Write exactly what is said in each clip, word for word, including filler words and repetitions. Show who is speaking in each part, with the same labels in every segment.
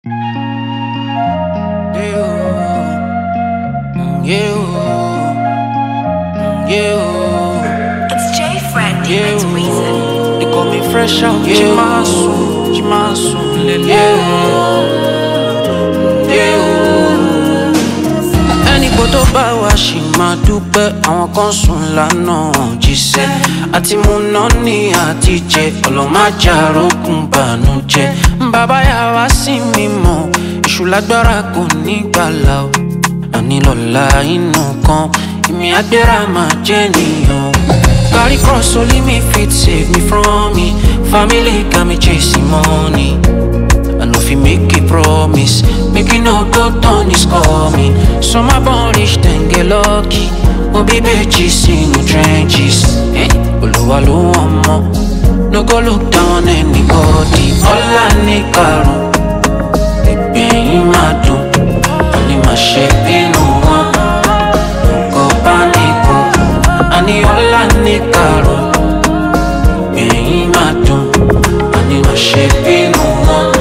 Speaker 1: It's J Fred, Demon's Reason.
Speaker 2: They call me fresh out, Jimasu, Jimasu, ẹnìkan tó bá wá ṣì máa dúpẹ́, àwọn kan sùn lánàá jíṣẹ́. Àti mú náà ní àtijẹ́, ọlọ́májà rókun bànújẹ́. Bàbá yà wá sí mímọ́, èṣù lágbára kò ní gbàlà o. Àní lọ́la inú kan, èmi àgbéra máa jẹ́ nìyàn. Carry cross only me fit save me from me. Family got me chasing money. I know if you make a promise, make it no go down is coming. So my born rich then get lucky. Oh baby, bitches in the trenches. Eh? Oluwa lo omo. No go look down anybody. All I need caro. Baby, you my do. Only my shape in no one. Go panico. I need all I need caro. Baby, my do. I need my shape in no one.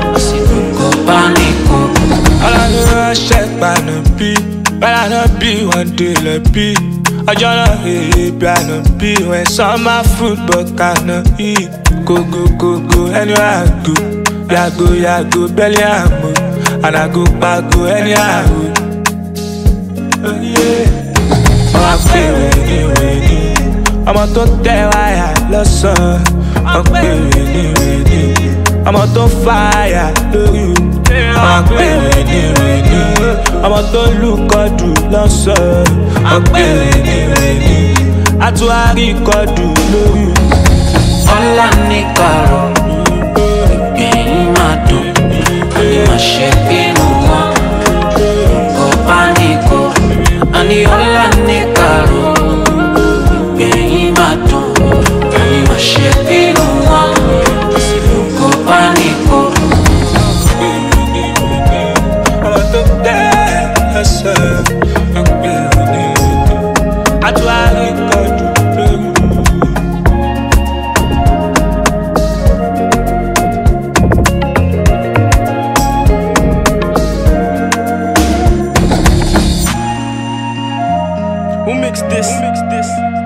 Speaker 3: But I not be one day let be. I just be I not be when some my food but cannot eat. Go go go go anywhere I go. Ya go ya go belly I move. And I go back go anywhere I go. Oh yeah. Oh I feel ready ready. I'm a to tell why I lost son. I'm ready ready. I'm a to fire to you. I'm ready ready. I'm a to look at you lọ́sàn. I'm ready ready. I to hurry got you love you.
Speaker 2: All I need caro. Baby, my do. I need my shape in one. Go panico. I need all I need caro. Baby, my do. I need my shape in one. Go panico.
Speaker 3: I try to cut you. Who makes this? Who makes this?